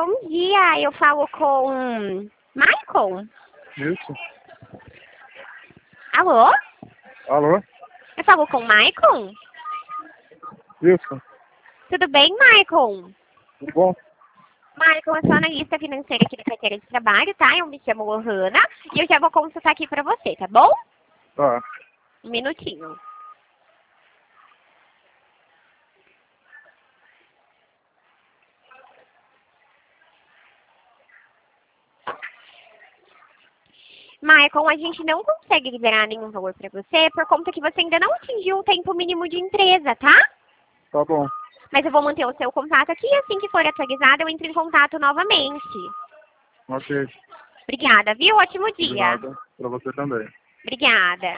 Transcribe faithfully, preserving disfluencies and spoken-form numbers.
bom dia. Eu falo com Michael? Isso. Alô? Alô? Eu falo com Michael? Isso. Tudo bem, Michael? Tudo bom? Michael, eu sou analista financeira aqui da carteira de trabalho, tá? Eu me chamo Lohana e eu já vou consultar aqui pra você, tá bom? Tá. Um minutinho. Michael, a gente não consegue liberar nenhum valor pra você por conta que você ainda não atingiu o tempo mínimo de empresa, tá? Tá bom. Mas eu vou manter o seu contato aqui e assim que for atualizado eu entro em contato novamente. Ok. Obrigada, viu? Ótimo De dia. nada. Pra você também. Obrigada.